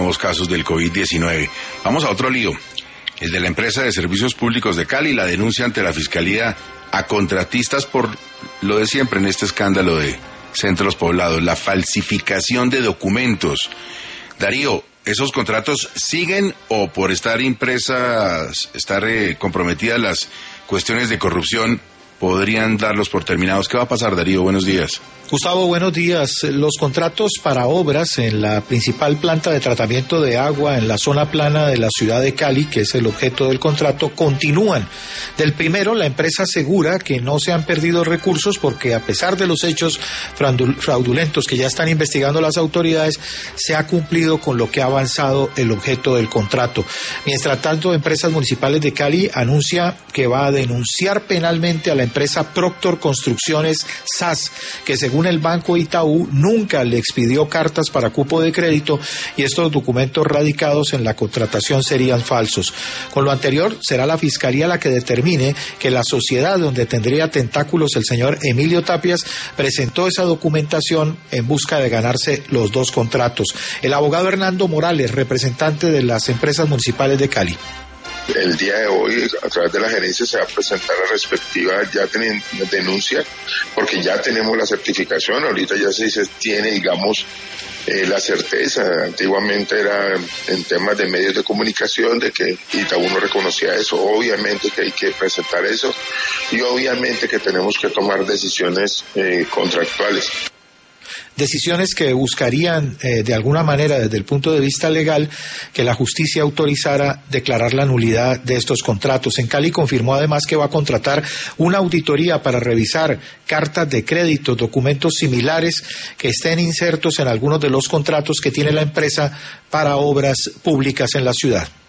nuevos casos del COVID-19. Vamos a otro lío, el de la empresa de servicios públicos de Cali, la denuncia ante la Fiscalía a contratistas por lo de siempre en este escándalo de centros poblados, la falsificación de documentos. Darío, ¿esos contratos siguen o por estar comprometidas las cuestiones de corrupción podrían darlos por terminados? ¿Qué va a pasar, Darío? Buenos días. Gustavo, buenos días. Los contratos para obras en la principal planta de tratamiento de agua en la zona plana de la ciudad de Cali, que es el objeto del contrato, continúan. Del primero, la empresa asegura que no se han perdido recursos porque a pesar de los hechos fraudulentos que ya están investigando las autoridades, se ha cumplido con lo que ha avanzado el objeto del contrato. Mientras tanto, Empresas Municipales de Cali anuncia que va a denunciar penalmente a la empresa Proctor Construcciones SAS, que según el Banco Itaú nunca le expidió cartas para cupo de crédito y estos documentos radicados en la contratación serían falsos. Con lo anterior, será la Fiscalía la que determine que la sociedad donde tendría tentáculos el señor Emilio Tapias presentó esa documentación en busca de ganarse los dos contratos. El abogado Hernando Morales, representante de las Empresas Municipales de Cali. El día de hoy, a través de la gerencia, se va a presentar la respectiva denuncia, porque ya tenemos la certificación, ahorita ya se tiene, digamos, la certeza. Antiguamente era en temas de medios de comunicación, de que Itaú no reconocía eso, obviamente que hay que presentar eso, y obviamente que tenemos que tomar decisiones contractuales. Decisiones que buscarían, de alguna manera, desde el punto de vista legal, que la justicia autorizara declarar la nulidad de estos contratos. En Cali confirmó además que va a contratar una auditoría para revisar cartas de crédito, documentos similares que estén insertos en algunos de los contratos que tiene la empresa para obras públicas en la ciudad.